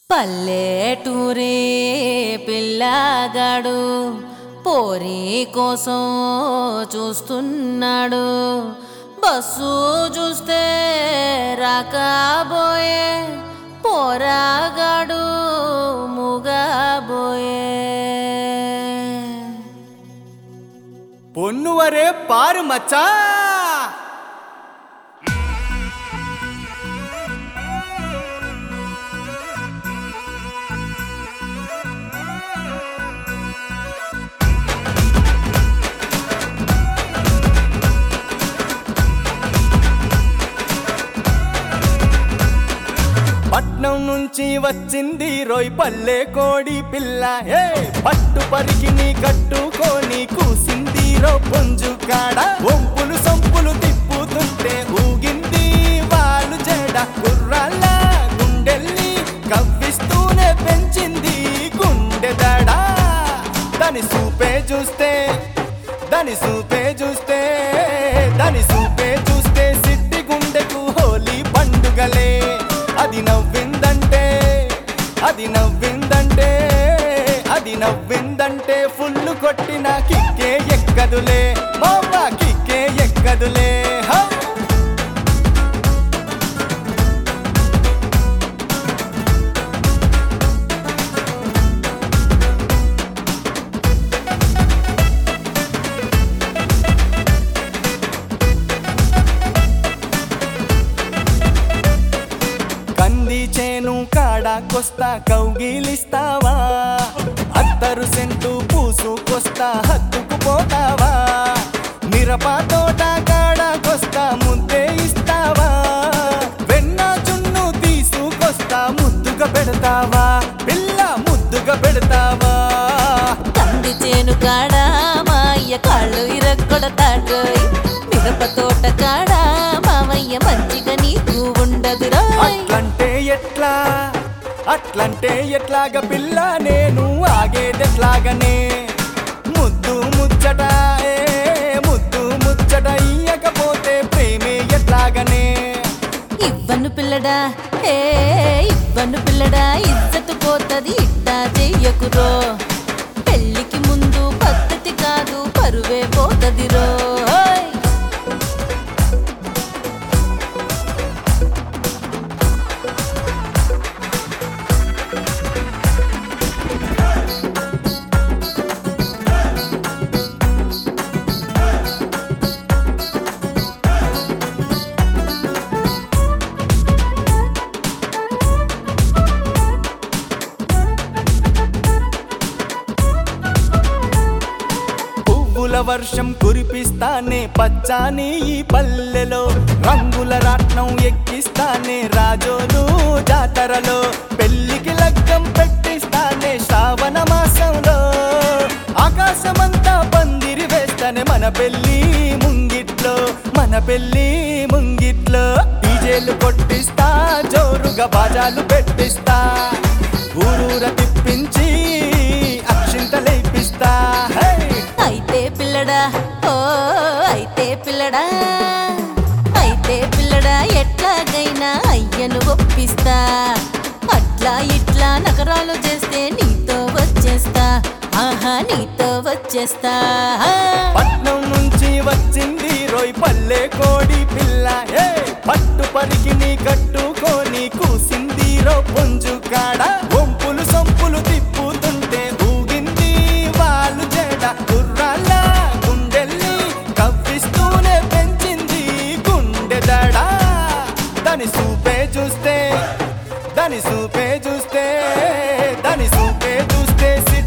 పల్లెటూరి పిల్లగాడు పోరి కోసం చూస్తున్నాడు. బస్సు చూస్తే రాకబోయే పోరాగాడు ముగబోయే. పొన్నువరే పారు మచ్చా పట్నం నుంచి వచ్చింది రోయ్ పల్లె కోడి పిల్ల. ఏ పట్టు పరికి నీ కట్టుకొని కూసింది రో పుంజు కాడ. ఒంపులు సొంపులు తిప్పుతుంటే ఊగింది వాళ్ళు జడ. గుర్రాల గుండెల్ని కవ్విస్తూనే పెంచింది గుండె దడ. దాని సూపే చూస్తే దాని సూపే చూస్తే దాని సూపే చూస్తే సిట్టి గుండెకు హోలీ పండుగలే. అది నవ్విందంటే అది నవ్విందంటే అది నవ్విందంటే ఫుల్లు కొట్టిన కిక్కే ఎక్కదులే మావా కిక్కే ఎక్కదులే. కంది చేను కాడాకొస్తా కౌగిలిస్తావా? అత్తరు సెంటు పూసుకొస్తా హత్తుకుపోతావా? మిరప తోట కాడాకొస్తా ముద్దే ఇస్తావా? వెన్న చున్ను తీసుకొస్తా ముద్దుగా పెడతావా? పిల్ల ముద్దుగా పెడతావా? కంది చేను కాడ మాయ్య కాళ్ళు ఇరగొడతాడు. మిరప తోట కాడ మామయ్య మంచిగా నీకు ఉండదురా. అట్లంటే ఎట్లాగా పిల్ల నేను ఆగేదెట్లాగనే? ముద్దు ముచ్చట ముద్దు ముచ్చట ఇయ్యకపోతే ప్రేమే ఎట్లాగనే? ఇవ్వను పిల్లడా ఇవ్వను పిల్లడా ఇజ్జతు పోతది ఇట్టా చెయ్యకురో. పెళ్ళికి ముందు పద్ధతి కాదు పరువే పోతదిరో. వర్షం కురిపిస్తానే పచ్చాని ఈ పల్లెలో. రంగుల రాట్నం ఎక్కిస్తానే రాజోలు జాతరలో. పెళ్లికి లగ్గం పెట్టిస్తానే శ్రావణ మాసంలో. ఆకాశమంతా పందిరి వేస్తానే మన పెళ్లి ముంగిట్లో మన పెళ్లి ముంగిట్లో. డీజేలు కొట్టిస్తా జోరుగా బాజాలు పెట్టిస్తా. ఊరూర తిప్పించి అక్షింతలేపిస్తా. అయితే పిల్లడా అయితే పిల్లడా అయితే పిల్లడా ఎట్లాగైనా అయ్యను ఒప్పిస్తా. అట్లా ఇట్లా నగరాలు చేస్తే నీతో వచ్చేస్తా. ఆహా నీతో వచ్చేస్తా. పట్నం నుంచి వచ్చింది రోయ్ పల్లె కోడి పిల్ల. ఏ పట్టు పరికి నీ కట్టుకొని కూసింది రో పుంజు కాడ. ఒంపులు సొంపులు తిప్పుతుంటే ఊగింది వాళ్ళు జడ. గుర్రాల గుండెల్ని కవ్విస్తూనే పెంచింది గుండె దడ. దాని సూపే చూస్తే దాని సూపే చూస్తే దాని సూపే చూస్తే